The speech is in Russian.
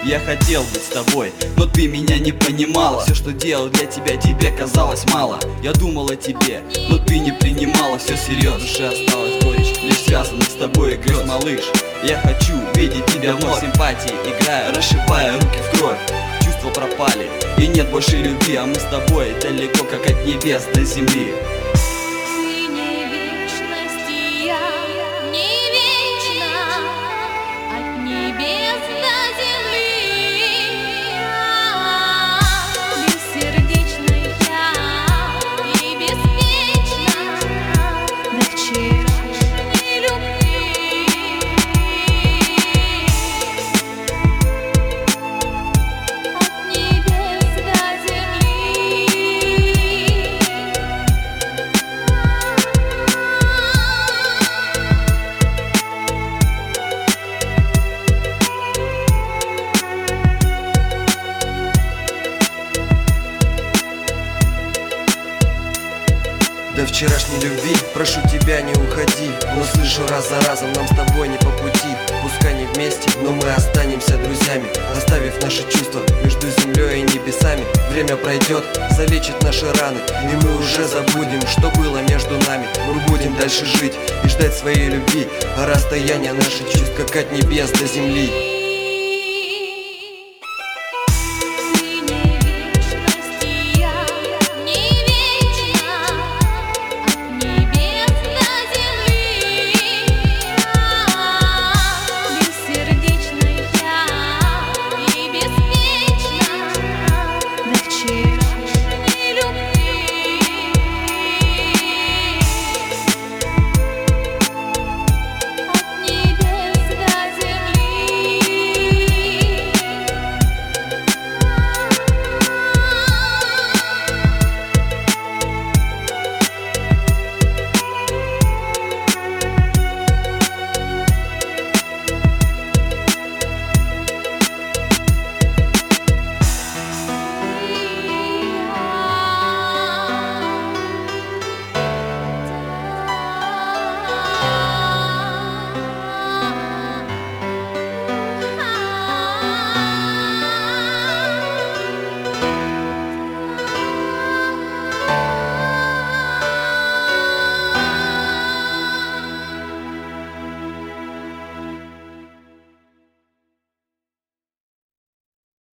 Я хотел быть с тобой, но ты меня не понимала. Все, что делал для тебя, тебе казалось мало. Я думал о тебе, но ты не принимала. Все серьезно, в душе осталась горечь, лишь связанных с тобой грез, малыш. Я хочу видеть тебя вновь, симпатии играя, расшибая руки в кровь. Чувства пропали, и нет больше любви, а мы с тобой далеко, как от небес до земли. До вчерашней любви прошу тебя, не уходи. Но слышу раз за разом, нам с тобой не по пути. Пускай не вместе, но мы останемся друзьями, оставив наши чувства между землей и небесами. Время пройдет, залечит наши раны, и мы уже забудем, что было между нами. Мы будем дальше жить и ждать своей любви, а расстояние наших чувств как от небес до земли.